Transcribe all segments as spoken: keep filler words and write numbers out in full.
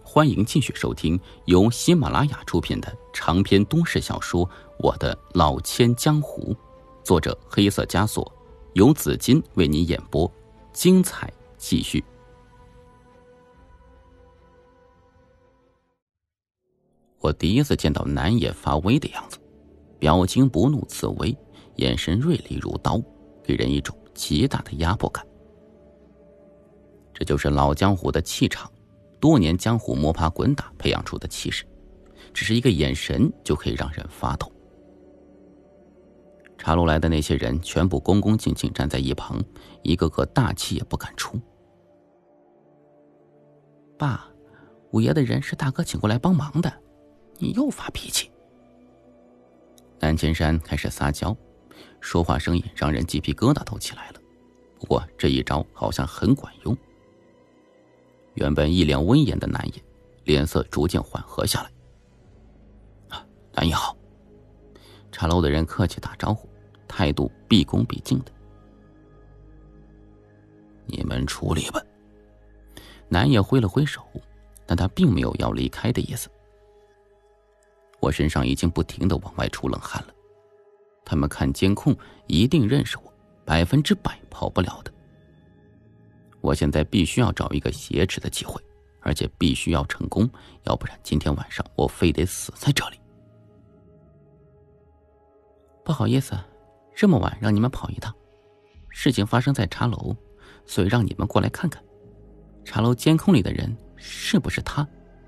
欢迎继续收听由喜马拉雅出品的长篇都市小说《我的老千江湖》，作者黑色枷锁，由紫金为你演播，精彩继续。我第一次见到南野发威的样子，表情不怒自威，眼神锐利如刀，给人一种极大的压迫感。这就是老江湖的气场，多年江湖摸爬滚打培养出的气势，只是一个眼神就可以让人发抖。茶楼来的那些人全部恭恭敬敬站在一旁，一个个大气也不敢出。爸，五爷的人是大哥请过来帮忙的，你又发脾气。南千山开始撒娇，说话声音让人鸡皮疙瘩都起来了。不过这一招好像很管用。原本一脸威严的南野脸色逐渐缓和下来。啊，南野好。茶楼的人客气打招呼，态度毕恭毕敬的。你们处理吧。南野挥了挥手，但他并没有要离开的意思。我身上已经不停地往外出冷汗了。他们看监控一定认识我，百分之百跑不了的。我现在必须要找一个挟持的机会，而且必须要成功，要不然今天晚上我非得死在这里。不好意思，这么晚让你们跑一趟，事情发生在茶楼，所以让你们过来看看，茶楼监控里的人是不是他。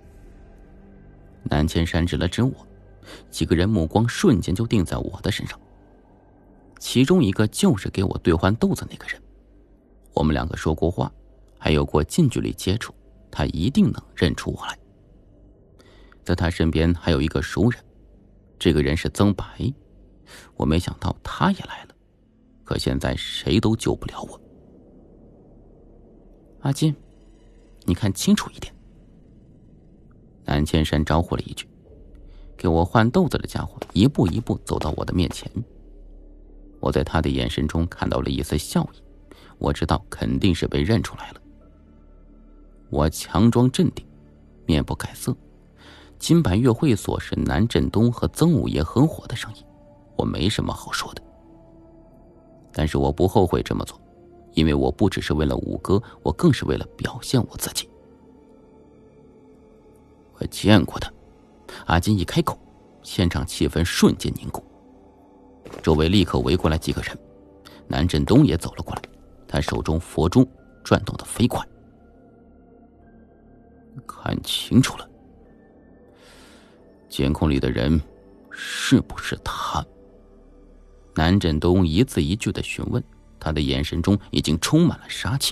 南千山指了指我，几个人目光瞬间就定在我的身上，其中一个就是给我兑换豆子那个人。我们两个说过话，还有过近距离接触，他一定能认出我来。在他身边还有一个熟人，这个人是曾白。我没想到他也来了，可现在谁都救不了我。阿金，你看清楚一点。南千山招呼了一句，给我换豆子的家伙一步一步走到我的面前。我在他的眼神中看到了一丝笑意，我知道肯定是被认出来了。我强装镇定，面不改色。金百月会所是南振东和曾五爷合伙的生意，我没什么好说的。但是我不后悔这么做，因为我不只是为了五哥，我更是为了表现我自己。我见过他。阿金一开口，现场气氛瞬间凝固，周围立刻围过来几个人。南振东也走了过来，他手中佛珠转动得飞快。看清楚了，监控里的人是不是他？南振东一字一句地询问，他的眼神中已经充满了杀气。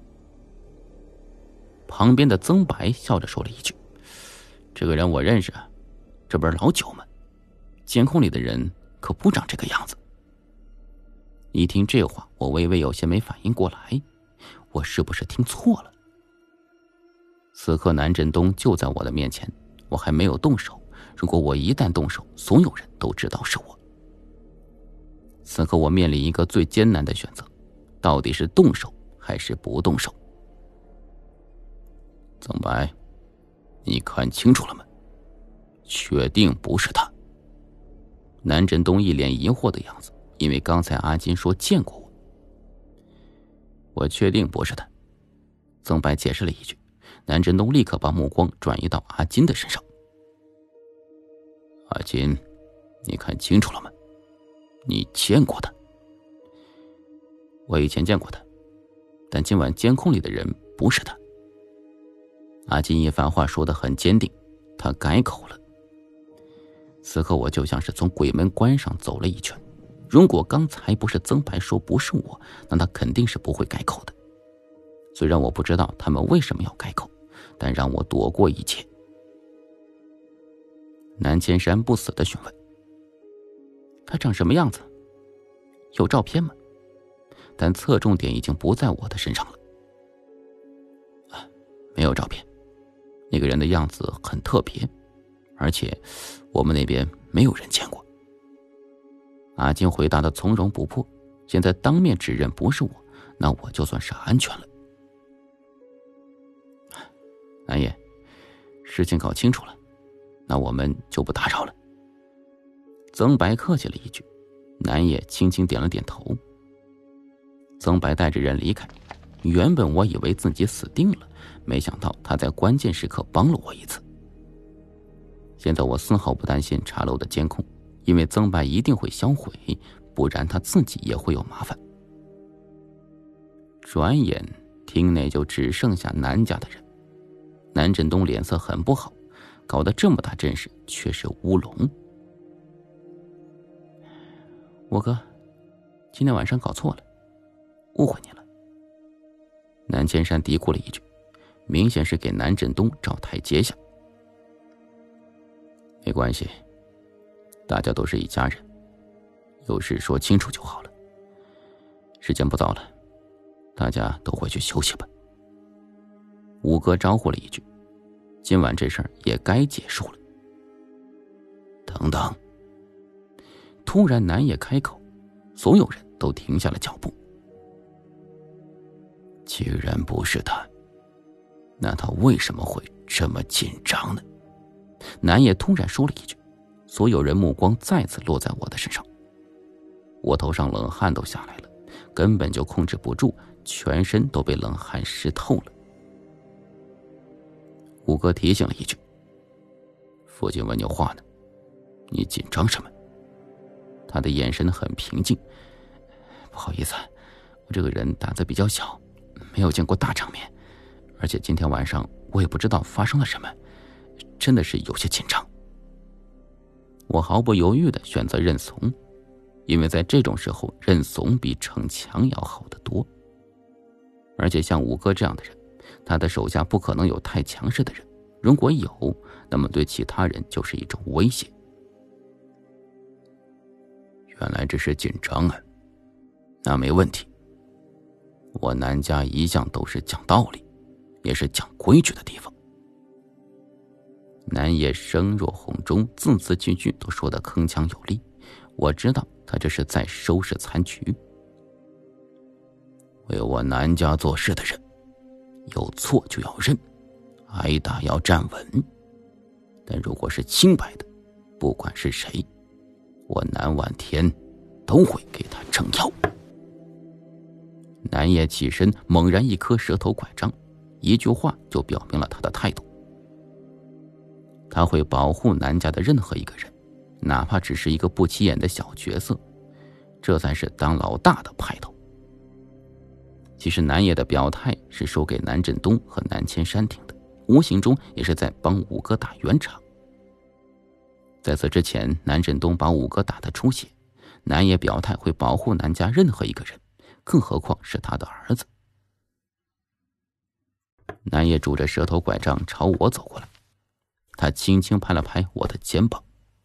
旁边的曾白笑着说了一句，这个人我认识，这不是老九吗？监控里的人可不长这个样子。一听这话，我微微有些没反应过来，我是不是听错了？此刻南振东就在我的面前，我还没有动手，如果我一旦动手，所有人都知道是我。此刻我面临一个最艰难的选择，到底是动手还是不动手？曾白，你看清楚了吗？确定不是他？南振东一脸疑惑的样子，因为刚才阿金说见过我。我确定不是他。曾白解释了一句，南振东立刻把目光转移到阿金的身上。阿金，你看清楚了吗？你见过他？我以前见过他，但今晚监控里的人不是他。阿金一番话说得很坚定，他改口了。此刻我就像是从鬼门关上走了一圈，如果刚才不是曾白说不是我，那他肯定是不会改口的。虽然我不知道他们为什么要改口，但让我躲过一切。南千山不死地询问，他长什么样子？有照片吗？但侧重点已经不在我的身上了。啊，没有照片。那个人的样子很特别，而且我们那边没有人见过。阿金回答的从容不迫，现在当面指认不是我，那我就算是安全了。南爷， 事情搞清楚了，那我们就不打扰了。曾白客气了一句，南野轻轻点了点头。曾白带着人离开，原本我以为自己死定了，没想到他在关键时刻帮了我一次。现在我丝毫不担心茶楼的监控，因为曾白一定会销毁，不然他自己也会有麻烦。转眼厅内就只剩下南家的人，南振东脸色很不好，搞得这么大阵势却是乌龙。五哥，今天晚上搞错了，误会你了。南千山嘀咕了一句，明显是给南振东找台阶下。没关系，大家都是一家人，有事说清楚就好了。时间不早了，大家都回去休息吧。五哥招呼了一句，今晚这事儿也该结束了。等等！突然南野开口，所有人都停下了脚步。既然不是他，那他为什么会这么紧张呢？南野突然说了一句，所有人目光再次落在我的身上。我头上冷汗都下来了，根本就控制不住，全身都被冷汗湿透了。五哥提醒了一句：“父亲问你话呢，你紧张什么？”他的眼神很平静。不好意思，我这个人胆子比较小，没有见过大场面，而且今天晚上我也不知道发生了什么，真的是有些紧张。我毫不犹豫地选择认怂，因为在这种时候认怂比逞强要好得多。而且像五哥这样的人，他的手下不可能有太强势的人，如果有，那么对其他人就是一种威胁。原来这是紧张啊，那没问题。我南家一向都是讲道理，也是讲规矩的地方。南野声若洪钟，字字句句都说得铿锵有力，我知道他这是在收拾残局。为我南家做事的人，有错就要认，挨打要站稳。但如果是清白的，不管是谁，我南万天都会给他撑腰。南野起身，猛然一颗蛇头拐杖，一句话就表明了他的态度。他会保护南家的任何一个人，哪怕只是一个不起眼的小角色，这才是当老大的派头。其实南野的表态是说给南振东和南千山听的，无形中也是在帮五哥打圆场。在此之前，南振东把五哥打得出血，南野表态会保护南家任何一个人，更何况是他的儿子。南野拄着蛇头拐杖朝我走过来，他轻轻拍了拍我的肩膀：“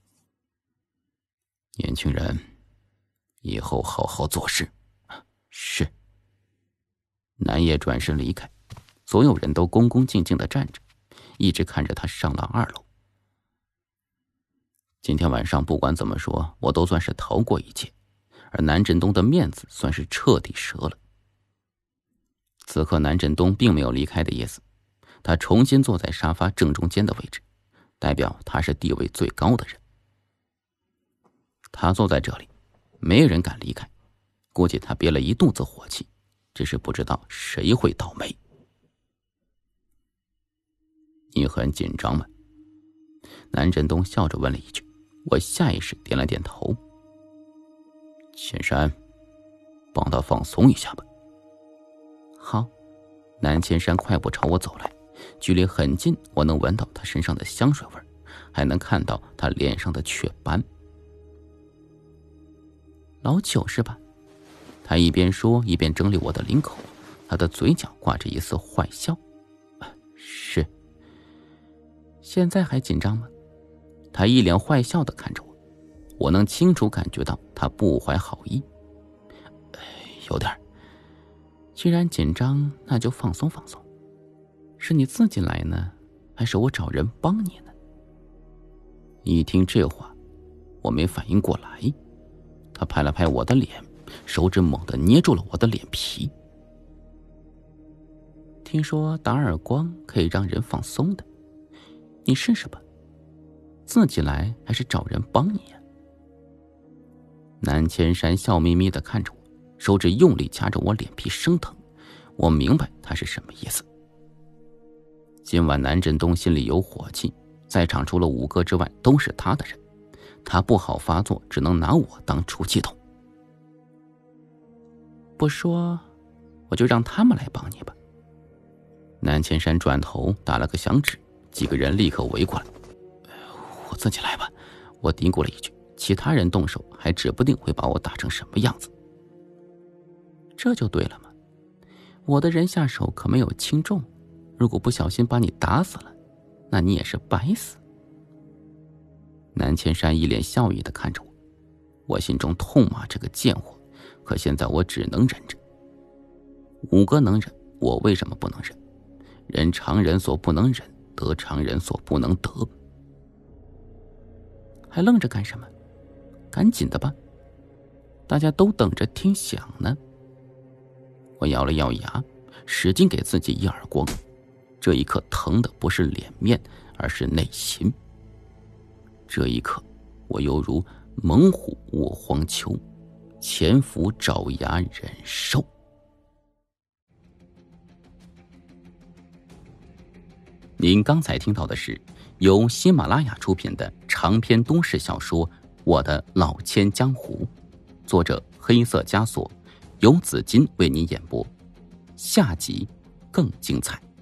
年轻人，以后好好做事。”是。南野转身离开，所有人都恭恭敬敬地站着，一直看着他上了二楼。今天晚上不管怎么说，我都算是逃过一劫，而南振东的面子算是彻底折了。此刻南振东并没有离开的意思，他重新坐在沙发正中间的位置，代表他是地位最高的人。他坐在这里，没人敢离开，估计他憋了一肚子火气，只是不知道谁会倒霉。你很紧张吗？南振东笑着问了一句，我下意识点了点头。千山，帮他放松一下吧。好。南千山快步朝我走来，距离很近，我能闻到他身上的香水味，还能看到他脸上的雀斑。老九是吧？他一边说一边整理我的领口，他的嘴角挂着一丝坏笑。是。现在还紧张吗？他一脸坏笑地看着我，我能清楚感觉到他不怀好意。有点。既然紧张，那就放松放松。是你自己来呢，还是我找人帮你呢？一听这话，我没反应过来。他拍了拍我的脸，手指猛地捏住了我的脸皮。听说打耳光可以让人放松的， 你试试吧，自己来还是找人帮你呀？南千山笑眯眯地看着我，手指用力掐着我脸皮，生疼。我明白他是什么意思。今晚南振东心里有火气，在场除了五哥之外都是他的人，他不好发作，只能拿我当出气筒。不说，我就让他们来帮你吧。南千山转头打了个响指，几个人立刻围过来。我自己来吧，我嘀咕了一句，其他人动手还指不定会把我打成什么样子。这就对了嘛，我的人下手可没有轻重，如果不小心把你打死了，那你也是白死。南千山一脸笑意地看着我，我心中痛骂这个贱货，可现在我只能忍着。五哥能忍，我为什么不能忍？人常人所不能忍，得常人所不能得。还愣着干什么？赶紧的吧，大家都等着听响呢。我咬了咬牙，使劲给自己一耳光，这一刻疼的不是脸面，而是内心。这一刻我犹如猛虎卧荒丘，潜伏爪牙忍受。您刚才听到的是由喜马拉雅出品的长篇都市小说《我的老千江湖》，作者黑色枷锁，由紫金为您演播。下集更精彩。